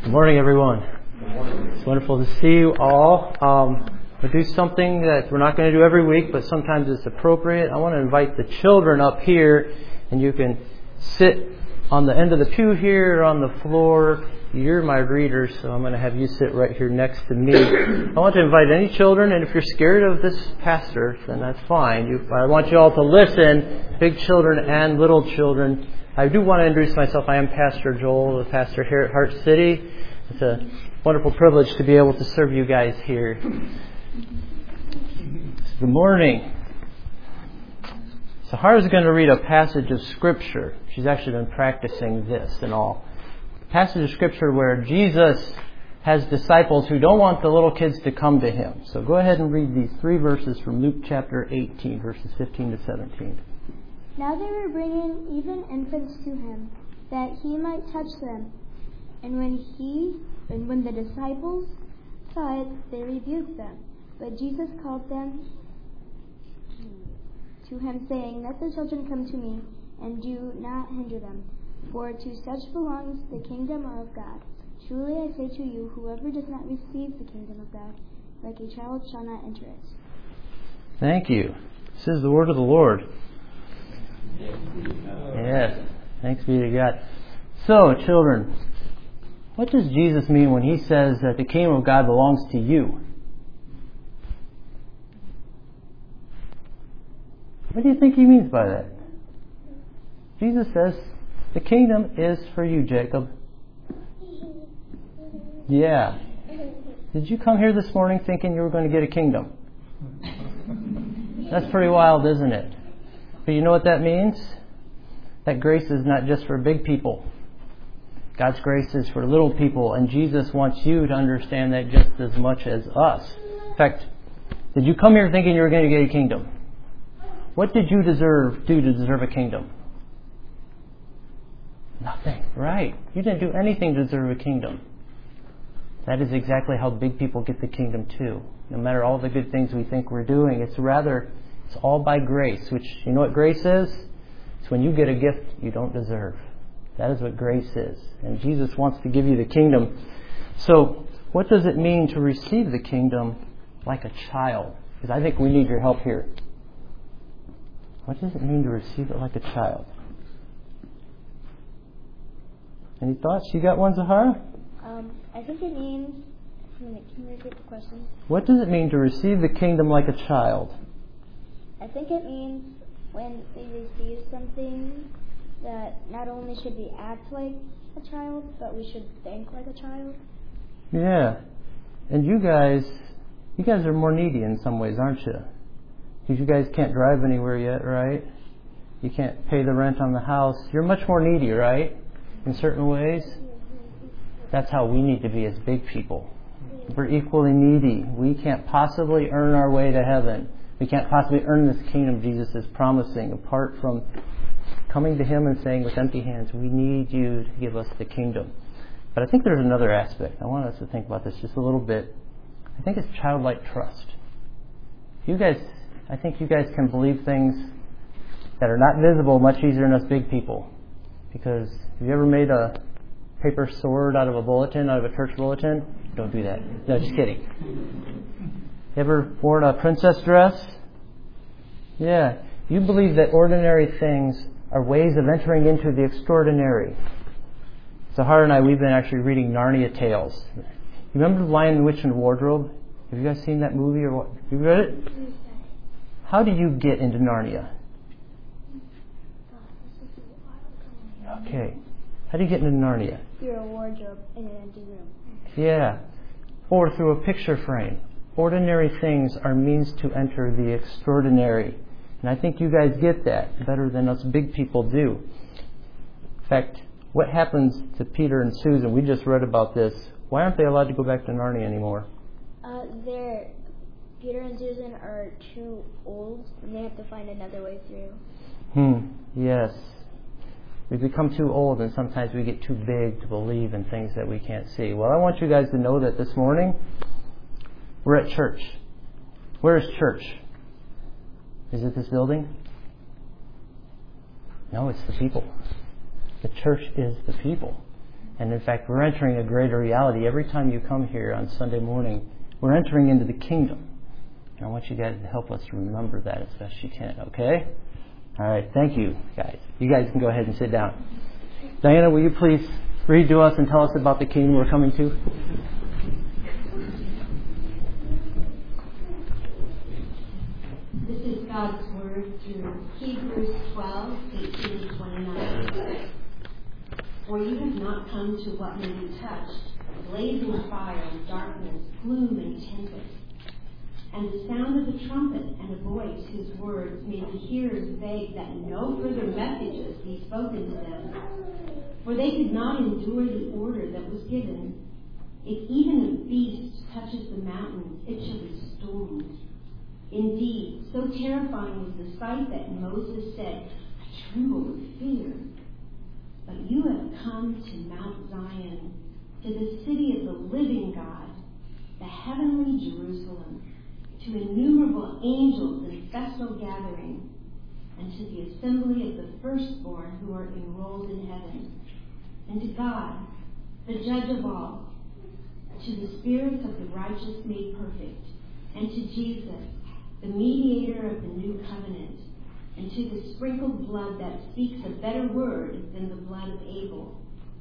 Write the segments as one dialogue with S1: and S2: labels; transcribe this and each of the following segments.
S1: Good morning, everyone. It's wonderful to see you all. We'll do something that we're not going to do every week, but sometimes it's appropriate. I want to invite the children up here, and you can sit on the end of the pew here or on the floor. You're my readers, so I'm going to have you sit right here next to me. I want to invite any children, and if you're scared of this pastor, then that's fine. I want you all to listen, big children and little children. I do want to introduce myself. I am Pastor Joel, the pastor here at Heart City. It's a wonderful privilege to be able to serve you guys here. Good morning. Sahara's going to read a passage of Scripture. She's actually been practicing this and all. A passage of Scripture where Jesus has disciples who don't want the little kids to come to Him. So go ahead and read these 3 verses from Luke chapter 18, verses 15 to 17.
S2: Now they were bringing even infants to Him, that He might touch them. And when the disciples saw it, they rebuked them. But Jesus called them to Him, saying, Let the children come to me, and do not hinder them, for to such belongs the kingdom of God. Truly I say to you, whoever does not receive the kingdom of God, like a child, shall not enter it.
S1: Thank you. This is the word of the Lord. Yes, thanks be to God. So, children, what does Jesus mean when He says that the kingdom of God belongs to you? What do you think He means by that? Jesus says, the kingdom is for you, Jacob. Yeah. Did you come here this morning thinking you were going to get a kingdom? That's pretty wild, isn't it? But you know what that means? That grace is not just for big people. God's grace is for little people, and Jesus wants you to understand that just as much as us. In fact, did you come here thinking you were going to get a kingdom? What did you do to deserve a kingdom? Nothing. Right. You didn't do anything to deserve a kingdom. That is exactly how big people get the kingdom too. No matter all the good things we think we're doing, it's all by grace, which, you know what grace is? It's when you get a gift you don't deserve. That is what grace is. And Jesus wants to give you the kingdom. So, what does it mean to receive the kingdom like a child? Because I think we need your help here. What does it mean to receive it like a child? Any thoughts? You got one, Zahara?
S2: I think it means... Can you repeat the question?
S1: What does it mean to receive the kingdom like a child?
S2: I think it means when we receive something that not only should we act like a child, but we should think like a child.
S1: Yeah. And you guys are more needy in some ways, aren't you? Because you guys can't drive anywhere yet, right? You can't pay the rent on the house. You're much more needy, right? In certain ways. That's how we need to be as big people. We're equally needy. We can't possibly earn our way to heaven. We can't possibly earn this kingdom Jesus is promising apart from coming to Him and saying with empty hands, we need you to give us the kingdom. But I think there's another aspect. I want us to think about this just a little bit. I think it's childlike trust. I think you guys can believe things that are not visible much easier than us big people. Because have you ever made a paper sword out of a church bulletin? Don't do that. No, just kidding. You ever worn a princess dress? Yeah. You believe that ordinary things are ways of entering into the extraordinary. Zahara and I, we've been actually reading Narnia Tales. You remember The Lion, the Witch, and the Wardrobe? Have you guys seen that movie or what? Have you read it? How do you get into Narnia? Okay. How do you get into Narnia?
S2: Through a wardrobe in an empty room.
S1: Yeah. Or through a picture frame. Ordinary things are means to enter the extraordinary. And I think you guys get that better than us big people do. In fact, what happens to Peter and Susan? We just read about this. Why aren't they allowed to go back to Narnia anymore?
S2: Peter and Susan are too old, and they have to find another way through.
S1: Yes. We become too old, and sometimes we get too big to believe in things that we can't see. Well, I want you guys to know that this morning, we're at church. Where is church? Is it this building? No, it's the people. The church is the people. And in fact, we're entering a greater reality. Every time you come here on Sunday morning, we're entering into the kingdom. And I want you guys to help us remember that as best you can, okay? All right, thank you, guys. You guys can go ahead and sit down. Diana, will you please read to us and tell us about the kingdom we're coming to?
S3: This is God's word through Hebrews 12, 18 to 29. For you have not come to what may be touched, blazing fire, darkness, gloom, and tempest, and the sound of a trumpet and a voice whose words made the hearers beg that no further messages be spoken to them. For they could not endure the order that was given. If even a beast touches the mountains, it shall be stoned. Indeed, so terrifying was the sight that Moses said, I tremble with fear. But you have come to Mount Zion, to the city of the living God, the heavenly Jerusalem, to innumerable angels in festal gathering, and to the assembly of the firstborn who are enrolled in heaven, and to God, the judge of all, to the spirits of the righteous made perfect, and to Jesus, the mediator of the new covenant, and to the sprinkled blood that speaks a better word than the blood of Abel.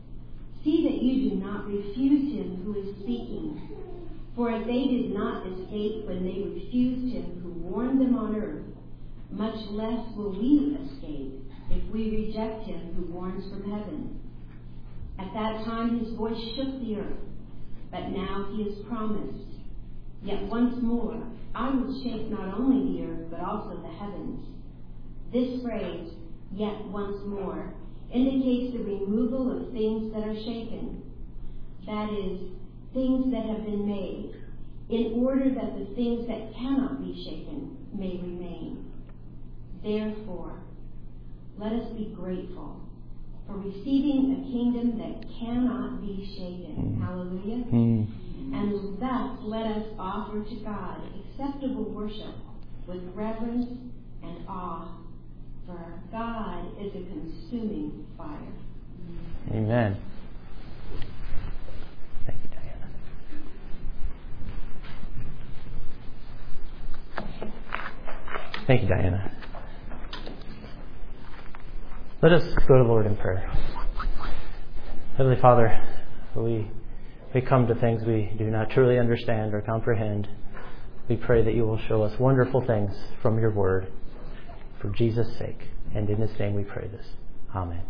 S3: See that you do not refuse him who is speaking. For if they did not escape when they refused him who warned them on earth, much less will we escape if we reject him who warns from heaven. At that time his voice shook the earth, but now he has promised, yet once more I will shake not only the earth, but also the heavens. This phrase, yet once more, indicates the removal of things that are shaken. That is, things that have been made, in order that the things that cannot be shaken may remain. Therefore, let us be grateful for receiving a kingdom that cannot be shaken. Hallelujah. And thus let us offer to God acceptable worship with reverence and awe, for God is a consuming fire.
S1: Amen. Thank you, Diana. Thank you, Diana. Let us go to the Lord in prayer. Heavenly Father, we come to things we do not truly understand or comprehend. We pray that you will show us wonderful things from your word for Jesus' sake. And in his name we pray this. Amen.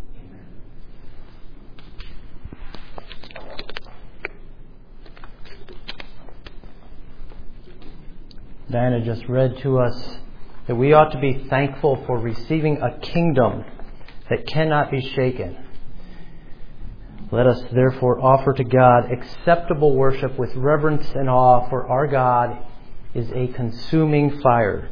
S1: Diana just read to us that we ought to be thankful for receiving a kingdom that cannot be shaken. Let us therefore offer to God acceptable worship with reverence and awe, for our God is a consuming fire.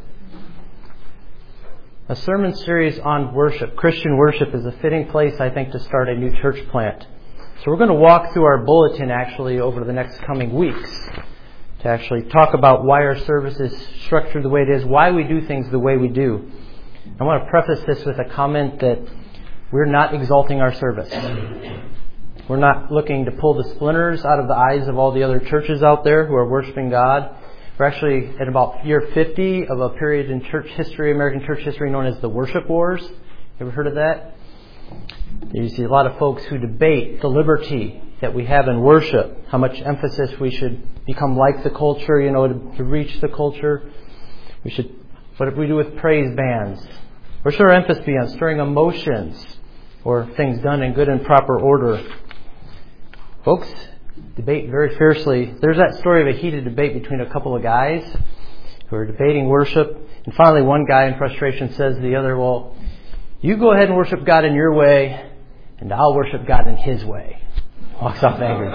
S1: A sermon series on worship, Christian worship, is a fitting place, I think, to start a new church plant. So we're going to walk through our bulletin actually over the next coming weeks to actually talk about why our service is structured the way it is, why we do things the way we do. I want to preface this with a comment that we're not exalting our service. We're not looking to pull the splinters out of the eyes of all the other churches out there who are worshiping God. We're actually at about year 50 of a period in church history, American church history, known as the worship wars. You ever heard of that? You see a lot of folks who debate the liberty that we have in worship, how much emphasis we should become like the culture, to reach the culture. What do we do with praise bands? Where should our emphasis be on stirring emotions or things done in good and proper order? Folks debate very fiercely. There's that story of a heated debate between a couple of guys who are debating worship. And finally, one guy in frustration says to the other, well, you go ahead and worship God in your way, and I'll worship God in his way. Walks off angry.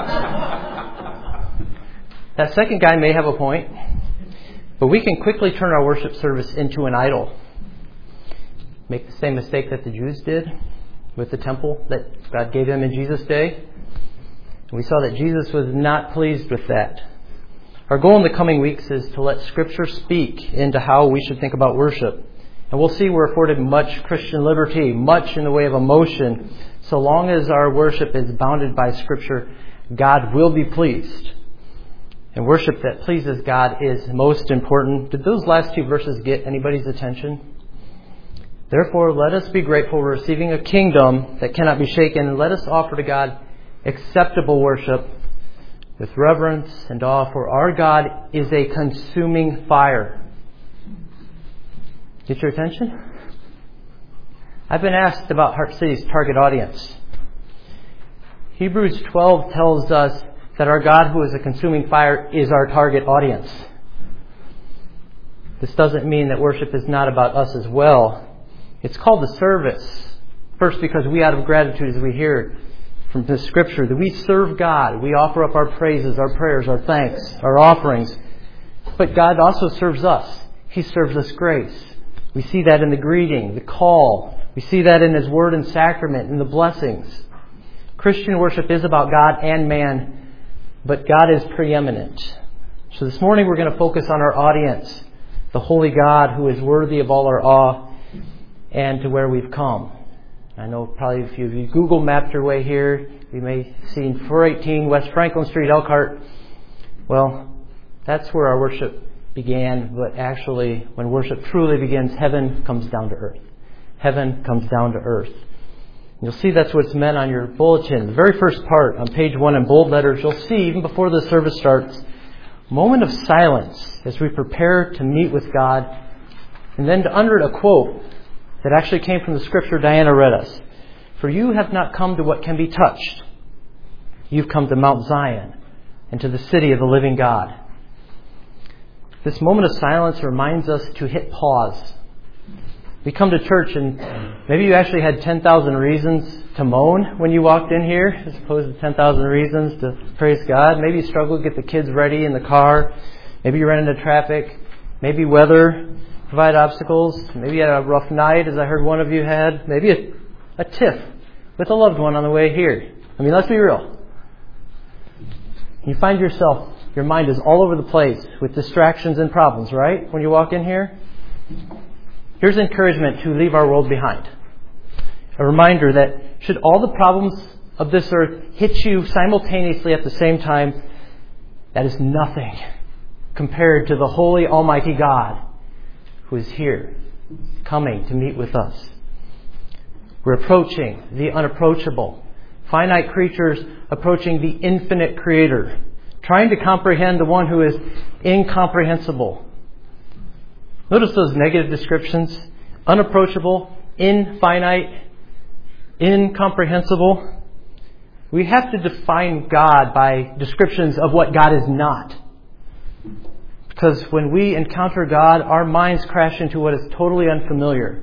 S1: That second guy may have a point, but we can quickly turn our worship service into an idol. Make the same mistake that the Jews did with the temple that God gave them in Jesus' day. We saw that Jesus was not pleased with that. Our goal in the coming weeks is to let Scripture speak into how we should think about worship And we'll see we're afforded much Christian liberty, much in the way of emotion. So long as our worship is bounded by Scripture, God will be pleased. And worship that pleases God is most important. Did those last two verses get anybody's attention? Therefore, let us be grateful for receiving a kingdom that cannot be shaken, and let us offer to God acceptable worship with reverence and awe, for our God is a consuming fire. Get your attention? I've been asked about Heart City's target audience. Hebrews 12 tells us that our God, who is a consuming fire, is our target audience. This doesn't mean that worship is not about us as well. It's called the service. First, because we, out of gratitude, as we hear from the Scripture, that we serve God. We offer up our praises, our prayers, our thanks, our offerings. But God also serves us. He serves us grace. We see that in the greeting, the call. We see that in His Word and Sacrament, in the blessings. Christian worship is about God and man, but God is preeminent. So this morning we're going to focus on our audience, the holy God who is worthy of all our awe, and to where we've come. I know probably if you Google mapped your way here, you may have seen 418 West Franklin Street, Elkhart. Well, that's where our worship began, but actually when worship truly begins, heaven comes down to earth. Heaven comes down to earth. You'll see that's what's meant on your bulletin. The very first part on page 1 in bold letters, you'll see even before the service starts, moment of silence as we prepare to meet with God. And then under it a quote that actually came from the Scripture Diana read us. For you have not come to what can be touched. You've come to Mount Zion and to the city of the living God. This moment of silence reminds us to hit pause. We come to church and maybe you actually had 10,000 reasons to moan when you walked in here as opposed to 10,000 reasons to praise God. Maybe you struggled to get the kids ready in the car. Maybe you ran into traffic. Maybe weather provide obstacles. Maybe you had a rough night, as I heard one of you had. Maybe a tiff with a loved one on the way here. I mean, let's be real. You find yourself, your mind is all over the place with distractions and problems, right? When you walk in here. Here's encouragement to leave our world behind. A reminder that should all the problems of this earth hit you simultaneously at the same time, that is nothing compared to the holy Almighty God who is here, coming to meet with us. We're approaching the unapproachable. Finite creatures approaching the infinite Creator, trying to comprehend the one who is incomprehensible. Notice those negative descriptions. Unapproachable, infinite, incomprehensible. We have to define God by descriptions of what God is not. Because when we encounter God, our minds crash into what is totally unfamiliar.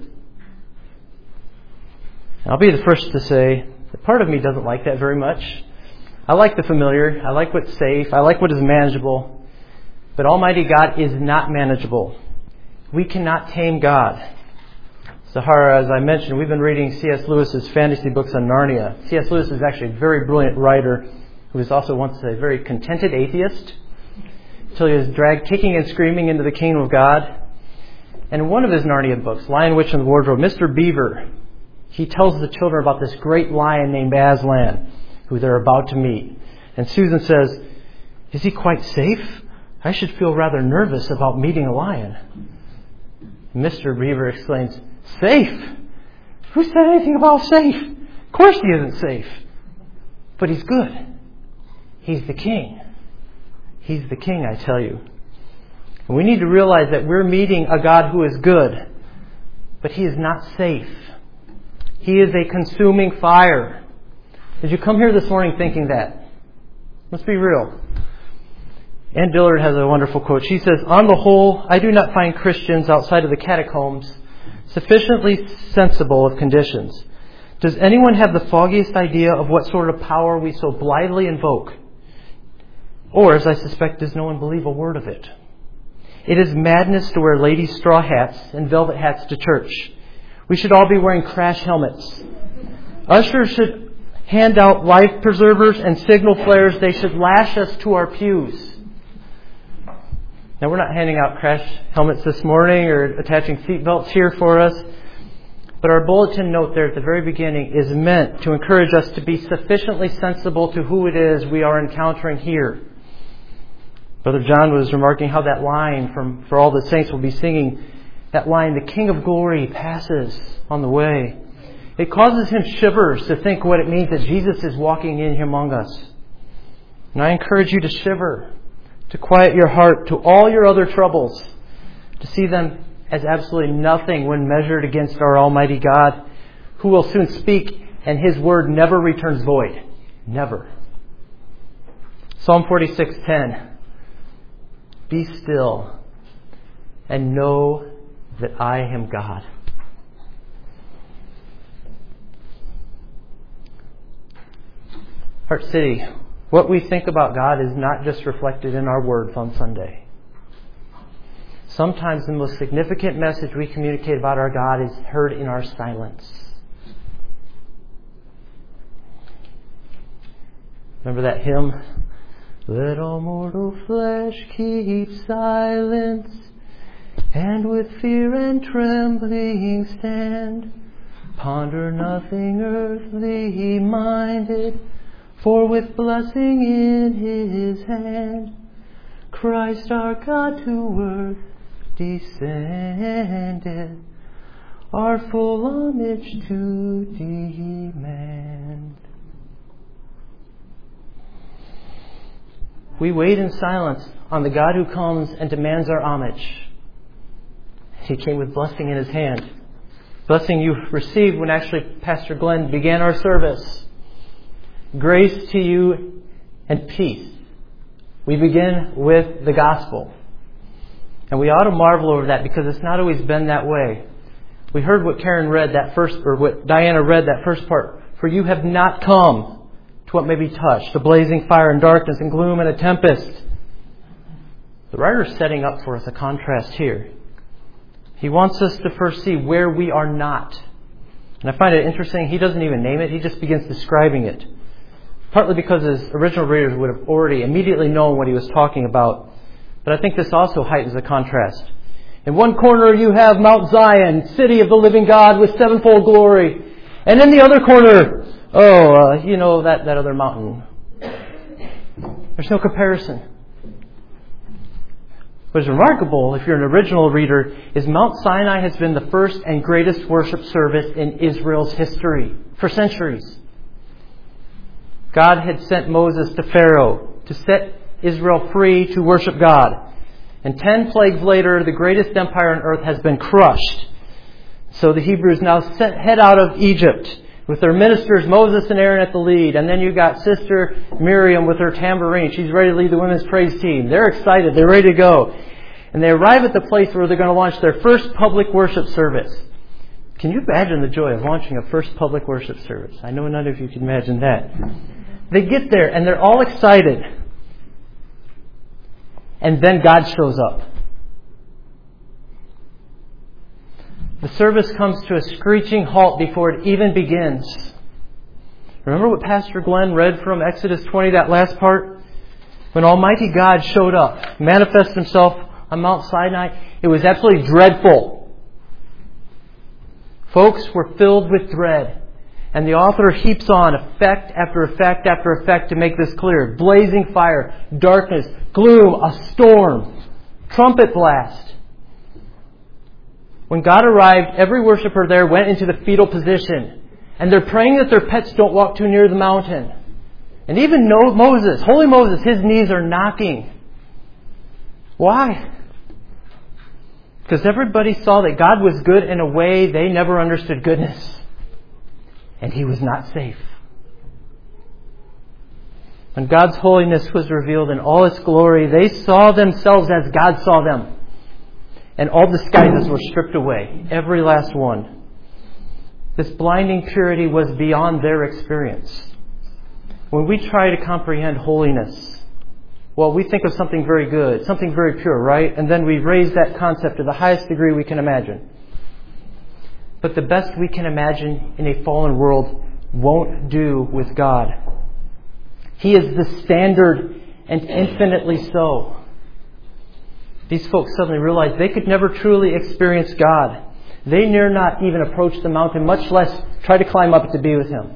S1: And I'll be the first to say that part of me doesn't like that very much. I like the familiar. I like what's safe. I like what is manageable. But Almighty God is not manageable. We cannot tame God. Zahara, as I mentioned, we've been reading C.S. Lewis's fantasy books on Narnia. C.S. Lewis is actually a very brilliant writer who was also once a very contented atheist until he was dragged kicking and screaming into the kingdom of God. And in one of his Narnia books, Lion, Witch, and the Wardrobe, Mr. Beaver, he tells the children about this great lion named Aslan who they're about to meet. And Susan says, "Is he quite safe? I should feel rather nervous about meeting a lion." Mr. Beaver exclaims, "Safe? Who said anything about safe? Of course he isn't safe. But he's good. He's the king. He's the king, I tell you." And we need to realize that we're meeting a God who is good, but he is not safe. He is a consuming fire. Did you come here this morning thinking that? Let's be real. Ann Dillard has a wonderful quote. She says, "On the whole, I do not find Christians outside of the catacombs sufficiently sensible of conditions. Does anyone have the foggiest idea of what sort of power we so blithely invoke? Or, as I suspect, does no one believe a word of it? It is madness to wear ladies' straw hats and velvet hats to church. We should all be wearing crash helmets. Ushers should hand out life preservers and signal flares. They should lash us to our pews. Now, we're not handing out crash helmets this morning or attaching seat belts here for us. But our bulletin note there at the very beginning is meant to encourage us to be sufficiently sensible to who it is we are encountering here. Brother John was remarking how that line for all the saints will be singing, that line, the King of Glory passes on the way. It causes him shivers to think what it means that Jesus is walking in among us. And I encourage you to shiver, to quiet your heart to all your other troubles, to see them as absolutely nothing when measured against our Almighty God, who will soon speak, and His word never returns void. Never. Psalm 46:10. Be still and know that I am God. Heart City, what we think about God is not just reflected in our words on Sunday. Sometimes the most significant message we communicate about our God is heard in our silence. Remember that hymn? Let all mortal flesh keep silence, and with fear and trembling stand. Ponder nothing earthly minded, for with blessing in His hand, Christ our God to earth descended, our full homage to demand. We wait in silence on the God who comes and demands our homage. He came with blessing in His hand. Blessing you received when actually Pastor Glenn began our service. Grace to you and peace. We begin with the gospel. And we ought to marvel over that because it's not always been that way. We heard what Karen read that first, or what Diana read that first part. For you have not come to what may be touched, the blazing fire and darkness and gloom and a tempest. The writer is setting up for us a contrast here. He wants us to first see where we are not. And I find it interesting, he doesn't even name it, he just begins describing it. Partly because his original readers would have already immediately known what he was talking about. But I think this also heightens the contrast. In one corner you have Mount Zion, city of the living God with sevenfold glory. And in the other corner, that other mountain. There's no comparison. What is remarkable, if you're an original reader, is Mount Sinai has been the first and greatest worship service in Israel's history for centuries. God had sent Moses to Pharaoh to set Israel free to worship God. And 10 plagues later, the greatest empire on earth has been crushed. So the Hebrews now head out of Egypt with their ministers, Moses and Aaron at the lead. And then you've got Sister Miriam with her tambourine. She's ready to lead the women's praise team. They're excited. They're ready to go. And they arrive at the place where they're going to launch their first public worship service. Can you imagine the joy of launching a first public worship service? I know none of you can imagine that. They get there and they're all excited. And then God shows up. The service comes to a screeching halt before it even begins. Remember what Pastor Glenn read from Exodus 20, that last part? When Almighty God showed up, manifested Himself on Mount Sinai, it was absolutely dreadful. Folks were filled with dread. And the author heaps on effect after effect after effect to make this clear. Blazing fire, darkness, gloom, a storm, trumpet blast. When God arrived, every worshiper there went into the fetal position. And they're praying that their pets don't walk too near the mountain. And even Moses, holy Moses, his knees are knocking. Why? Because everybody saw that God was good in a way they never understood goodness. And He was not safe. When God's holiness was revealed in all its glory, they saw themselves as God saw them. And all disguises were stripped away. Every last one. This blinding purity was beyond their experience. When we try to comprehend holiness, well, we think of something very good, something very pure, right? And then we raise that concept to the highest degree we can imagine. But the best we can imagine in a fallen world won't do with God. He is the standard and infinitely so. these folks suddenly realized they could never truly experience God. They dare not even approach the mountain, much less try to climb up to be with Him.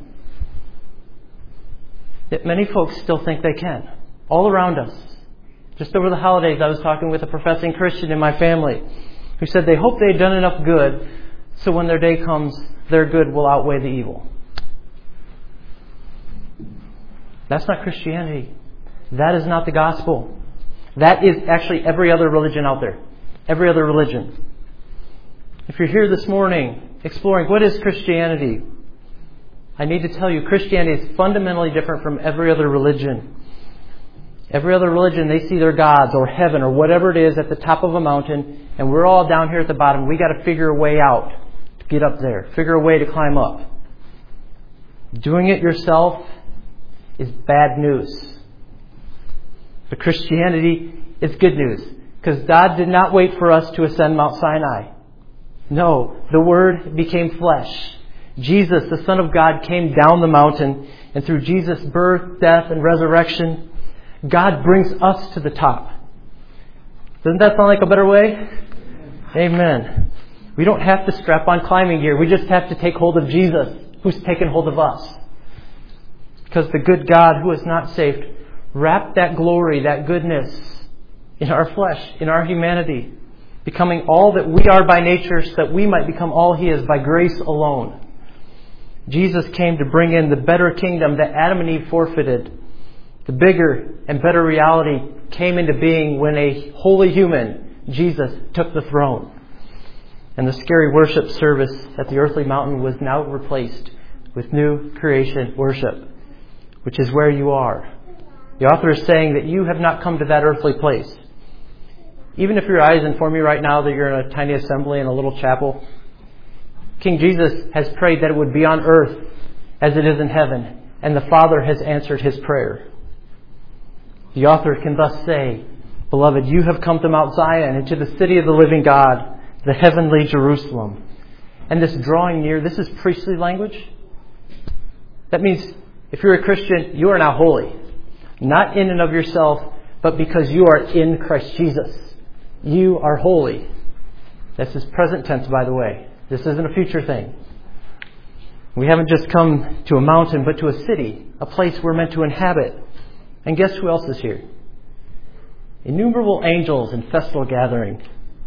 S1: Yet many folks still think they can, all around us. Just over the holidays, I was talking with a professing Christian in my family who said they hope they had done enough good so when their day comes, their good will outweigh the evil. That's not Christianity. That is not the gospel. That is actually every other religion out there. Every other religion. If you're here this morning exploring what is Christianity, I need to tell you Christianity is fundamentally different from every other religion. Every other religion, they see their gods or heaven or whatever it is at the top of a mountain, and we're all down here at the bottom. We got to figure a way out to get up there. Figure a way to climb up. Doing it yourself is bad news. But Christianity is good news, because God did not wait for us to ascend Mount Sinai. No, the Word became flesh. Jesus, the Son of God, came down the mountain, and through Jesus' birth, death, and resurrection, God brings us to the top. Doesn't that sound like a better way? Amen. We don't have to strap on climbing gear. We just have to take hold of Jesus, who's taken hold of us. Because the good God who is not saved wrapped that glory, that goodness in our flesh, in our humanity, becoming all that we are by nature so that we might become all He is by grace alone. Jesus came to bring in the better kingdom that Adam and Eve forfeited. The bigger and better reality came into being when a holy human, Jesus, took the throne. And the scary worship service at the earthly mountain was now replaced with new creation worship, which is where you are. The author is saying that you have not come to that earthly place. Even if your eyes inform you right now that you're in a tiny assembly in a little chapel, King Jesus has prayed that it would be on earth as it is in heaven, and the Father has answered His prayer. The author can thus say, Beloved, you have come to Mount Zion and to the city of the living God, the heavenly Jerusalem. And this drawing near, this is priestly language. That means if you're a Christian, you are now holy. Not in and of yourself, but because you are in Christ Jesus. You are holy. This is present tense, by the way. This isn't a future thing. We haven't just come to a mountain, but to a city, a place we're meant to inhabit. And guess who else is here? Innumerable angels in festal gathering.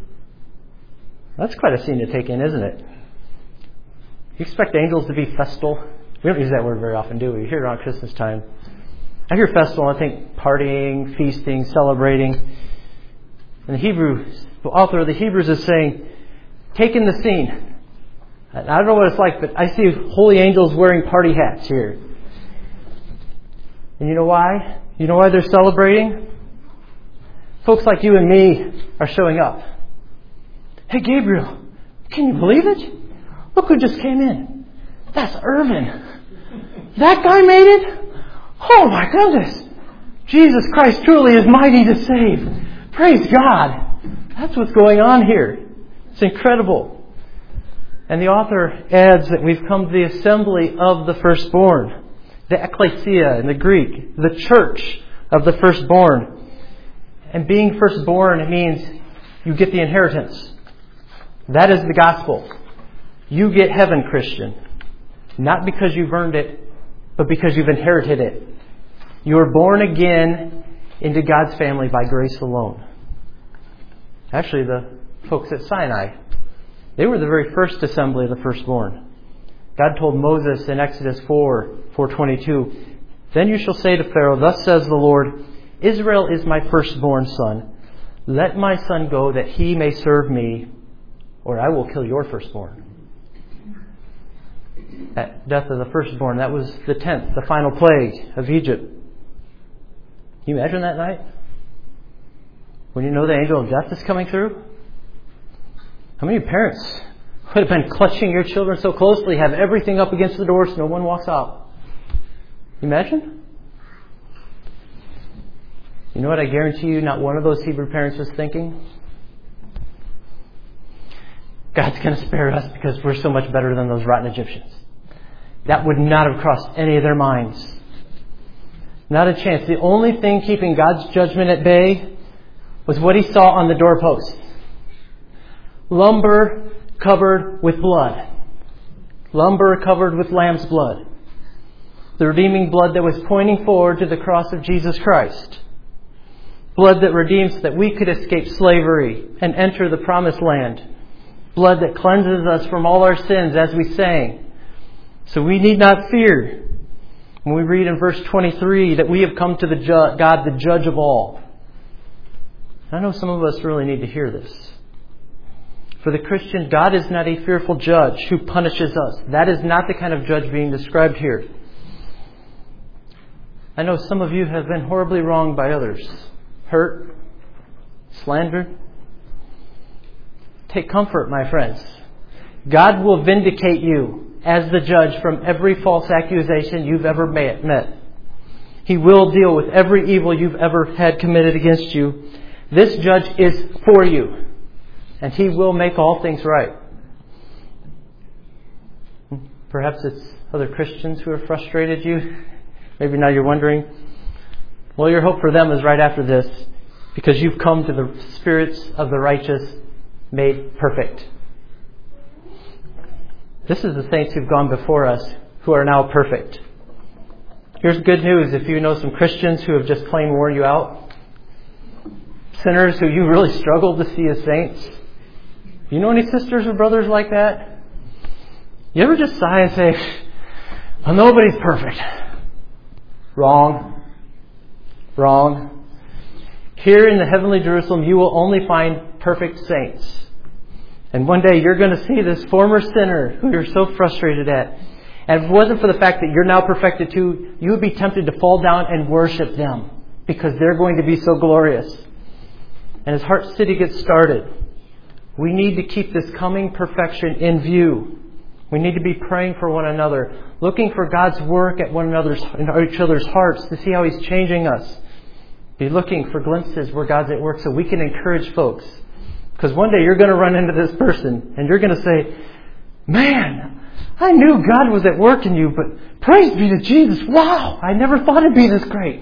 S1: That's quite a scene to take in, isn't it? You expect angels to be festal? We don't use that word very often, do we? We hear it around Christmas time. I hear festival, I think partying, feasting, celebrating. And the author of the Hebrews is saying, take in the scene. I don't know what it's like, but I see holy angels wearing party hats here. And you know why? You know why they're celebrating? Folks like you and me are showing up. Hey, Gabriel, can you believe it? Look who just came in. That's Irvin. That guy made it? Oh my goodness. Jesus Christ truly is mighty to save. Praise God. That's what's going on here. It's incredible. And the author adds that we've come to the assembly of the firstborn. The ecclesia in the Greek. The church of the firstborn. And being firstborn, it means you get the inheritance. That is the gospel. You get heaven, Christian. Not because you've earned it, but because you've inherited it. You are born again into God's family by grace alone. Actually, the folks at Sinai, they were the very first assembly of the firstborn. God told Moses in Exodus 4:22, Then you shall say to Pharaoh, Thus says the Lord, Israel is my firstborn son. Let my son go that he may serve me, or I will kill your firstborn. That death of the firstborn, that was the 10th, the final plague of Egypt. Can you imagine that night? When you know the angel of death is coming through? How many parents would have been clutching your children so closely, have everything up against the door so no one walks out? Can you imagine? You know what I guarantee you not one of those Hebrew parents was thinking? God's going to spare us because we're so much better than those rotten Egyptians. That would not have crossed any of their minds. Not a chance. The only thing keeping God's judgment at bay was what he saw on the doorpost. Lumber covered with blood. Lumber covered with lamb's blood. The redeeming blood that was pointing forward to the cross of Jesus Christ. Blood that redeems so that we could escape slavery and enter the promised land. Blood that cleanses us from all our sins, as we sang. So we need not fear. When we read in verse 23 that we have come to the God, the judge of all. I know some of us really need to hear this. For the Christian, God is not a fearful judge who punishes us. That is not the kind of judge being described here. I know some of you have been horribly wronged by others. Hurt, slandered. Take comfort, my friends. God will vindicate you as the judge from every false accusation you've ever met. He will deal with every evil you've ever had committed against you. This judge is for you, and He will make all things right. Perhaps it's other Christians who have frustrated you. Maybe now you're wondering. Well, your hope for them is right after this, because you've come to the spirits of the righteous made perfect. This is the saints who've gone before us, who are now perfect. Here's good news if you know some Christians who have just plain worn you out. Sinners who you really struggled to see as saints. You know any sisters or brothers like that? You ever just sigh and say, well, nobody's perfect. Wrong. Wrong. Here in the heavenly Jerusalem, you will only find perfect saints. And one day you're going to see this former sinner who you're so frustrated at. And if it wasn't for the fact that you're now perfected too, you would be tempted to fall down and worship them because they're going to be so glorious. And as Heart City gets started, we need to keep this coming perfection in view. We need to be praying for one another, looking for God's work at one another's, in each other's hearts to see how He's changing us. Be looking for glimpses where God's at work so we can encourage folks. Because one day you're going to run into this person and you're going to say, man, I knew God was at work in you, but praise be to Jesus. Wow, I never thought it'd be this great.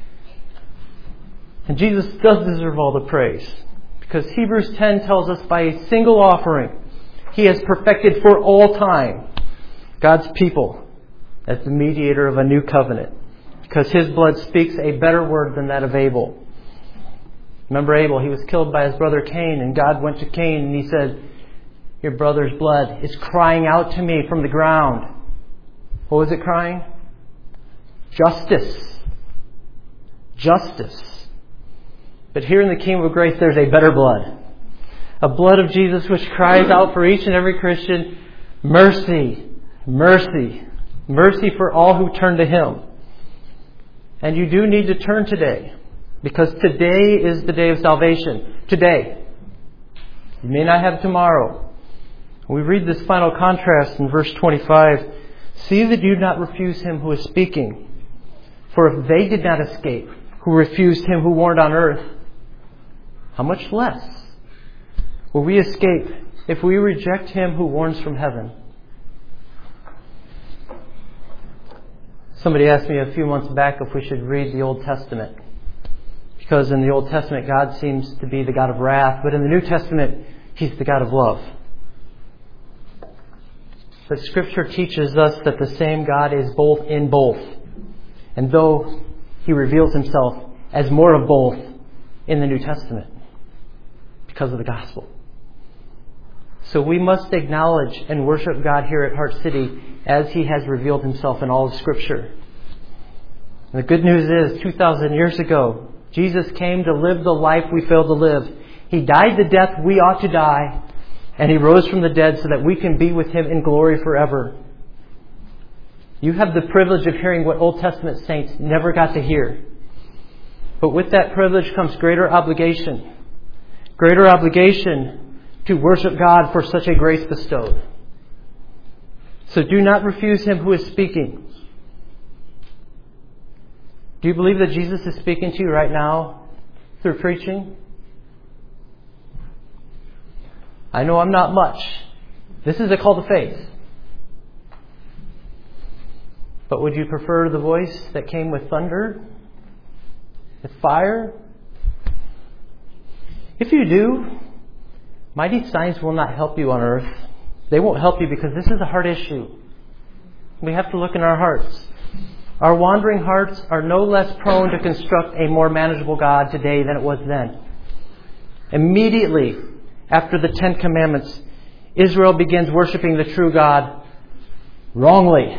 S1: And Jesus does deserve all the praise. Because Hebrews 10 tells us by a single offering, He has perfected for all time God's people as the mediator of a new covenant. Because His blood speaks a better word than that of Abel. Remember Abel, he was killed by his brother Cain, and God went to Cain and He said, your brother's blood is crying out to me from the ground. What was it crying? Justice. Justice. But here in the Kingdom of Grace, there's a better blood. A blood of Jesus which cries out for each and every Christian, mercy, mercy, mercy for all who turn to Him. And you do need to turn today, because today is the day of salvation. Today. You may not have tomorrow. We read this final contrast in verse 25. See that you do not refuse Him who is speaking. For if they did not escape, who refused Him who warned on earth, how much less will we escape if we reject Him who warns from heaven? Somebody asked me a few months back if we should read the Old Testament. Because in the Old Testament, God seems to be the God of wrath. But in the New Testament, He's the God of love. But Scripture teaches us that the same God is both in both. And though He reveals Himself as more of both in the New Testament because of the gospel. So we must acknowledge and worship God here at Heart City as He has revealed Himself in all of Scripture. And the good news is, 2,000 years ago, Jesus came to live the life we failed to live. He died the death we ought to die, and He rose from the dead so that we can be with Him in glory forever. You have the privilege of hearing what Old Testament saints never got to hear. But with that privilege comes greater obligation. Greater obligation to worship God for such a grace bestowed. So do not refuse Him who is speaking. Do you believe that Jesus is speaking to you right now through preaching? I know I'm not much. This is a call to faith. But would you prefer the voice that came with thunder? With fire? If you do, mighty signs will not help you on earth. They won't help you because this is a hard issue. We have to look in our hearts. Our wandering hearts are no less prone to construct a more manageable God today than it was then. Immediately after the 10 Commandments, Israel begins worshiping the true God wrongly.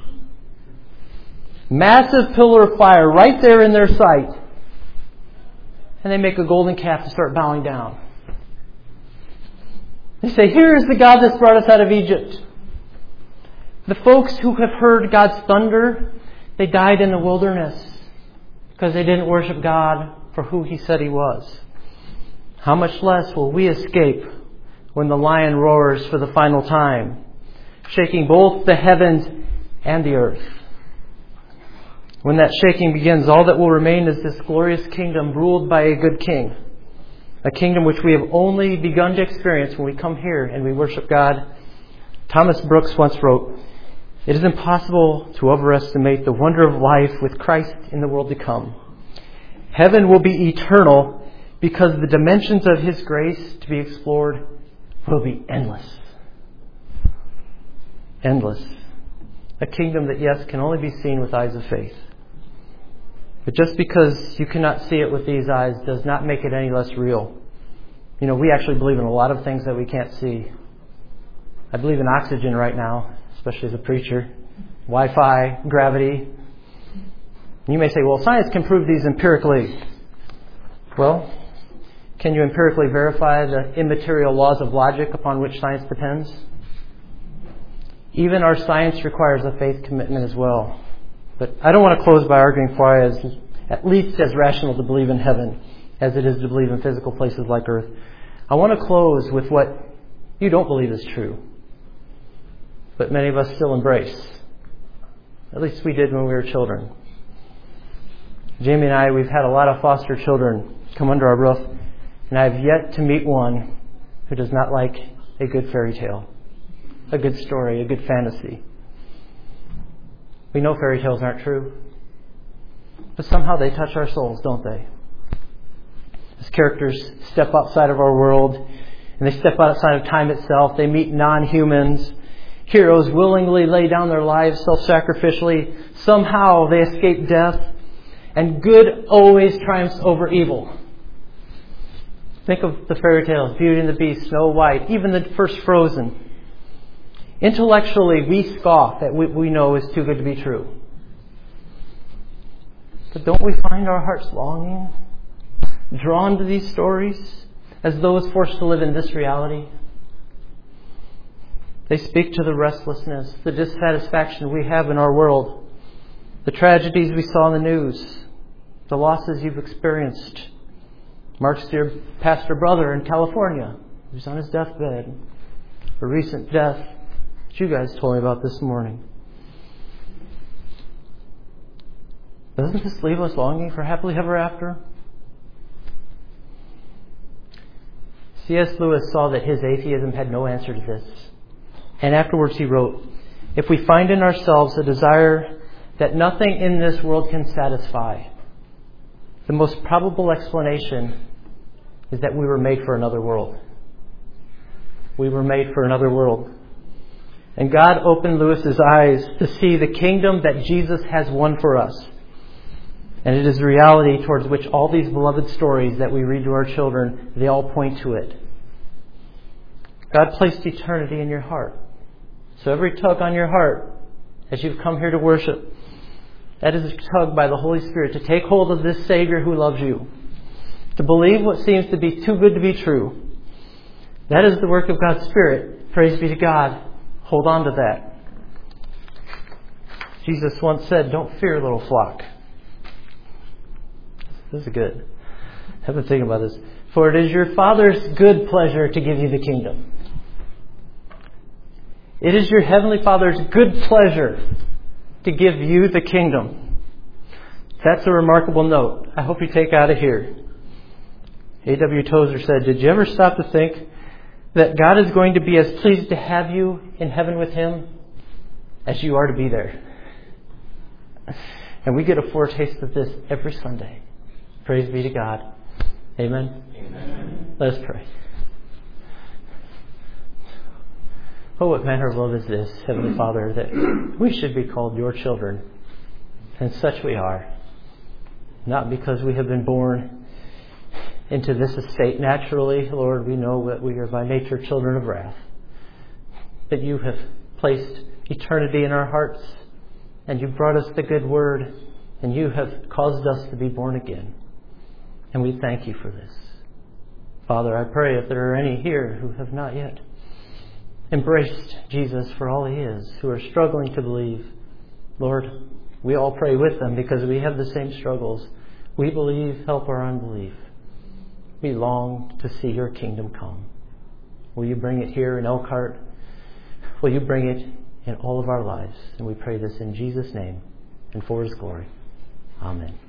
S1: Massive pillar of fire right there in their sight. And they make a golden calf to start bowing down. They say, here is the God that's brought us out of Egypt. The folks who have heard God's thunder, they died in the wilderness because they didn't worship God for who He said He was. How much less will we escape when the lion roars for the final time, shaking both the heavens and the earth? When that shaking begins, all that will remain is this glorious kingdom ruled by a good king. A kingdom which we have only begun to experience when we come here and we worship God. Thomas Brooks once wrote, "It is impossible to overestimate the wonder of life with Christ in the world to come. Heaven will be eternal because the dimensions of His grace to be explored will be endless." Endless. A kingdom that, yes, can only be seen with eyes of faith. But just because you cannot see it with these eyes does not make it any less real. You know, we actually believe in a lot of things that we can't see. I believe in oxygen right now, especially as a preacher. Wi-Fi, gravity. You may say, well, science can prove these empirically. Well, can you empirically verify the immaterial laws of logic upon which science depends? Even our science requires a faith commitment as well. But I don't want to close by arguing for I is at least as rational to believe in heaven as it is to believe in physical places like earth. I want to close with what you don't believe is true, but many of us still embrace. At least we did when we were children. Jamie and I, we've had a lot of foster children come under our roof, and I have yet to meet one who does not like a good fairy tale, a good story, a good fantasy. We know fairy tales aren't true, but somehow they touch our souls, don't they? As characters step outside of our world, and they step outside of time itself, they meet non-humans. Heroes willingly lay down their lives self-sacrificially. Somehow they escape death, and good always triumphs over evil. Think of the fairy tales, Beauty and the Beast, Snow White, even the first Frozen. Intellectually, we scoff at what we know is too good to be true. But don't we find our hearts longing, drawn to these stories, as those forced to live in this reality? They speak to the restlessness, the dissatisfaction we have in our world, the tragedies we saw in the news, the losses you've experienced. Mark's dear pastor brother in California, who's on his deathbed, a recent death that you guys told me about this morning. Doesn't this leave us longing for happily ever after? C.S. Lewis saw that his atheism had no answer to this. And afterwards he wrote, "If we find in ourselves a desire that nothing in this world can satisfy, the most probable explanation is that we were made for another world." We were made for another world. And God opened Lewis's eyes to see the kingdom that Jesus has won for us. And it is the reality towards which all these beloved stories that we read to our children, they all point to it. God placed eternity in your heart. So every tug on your heart, as you've come here to worship, that is a tug by the Holy Spirit to take hold of this Savior who loves you. To believe what seems to be too good to be true. That is the work of God's Spirit. Praise be to God. Hold on to that. Jesus once said, "Don't fear, little flock." This is good. I've been thinking about this. "For it is your Father's good pleasure to give you the kingdom." It is your Heavenly Father's good pleasure to give you the kingdom. That's a remarkable note. I hope you take out of here. A.W. Tozer said, "Did you ever stop to think that God is going to be as pleased to have you in heaven with Him as you are to be there?" And we get a foretaste of this every Sunday. Praise be to God. Amen.
S4: Amen.
S1: Let us pray. Oh, what manner of love is this, Heavenly Father, that we should be called your children. And such we are. Not because we have been born into this estate naturally, Lord, we know that we are by nature children of wrath. But you have placed eternity in our hearts, and you brought us the good word, and you have caused us to be born again. And we thank you for this. Father, I pray if there are any here who have not yet embraced Jesus for all he is, who are struggling to believe, Lord, we all pray with them because we have the same struggles. We believe, help our unbelief. We long to see your kingdom come. Will you bring it here in Elkhart? Will you bring it in all of our lives? And we pray this in Jesus' name and for his glory. Amen.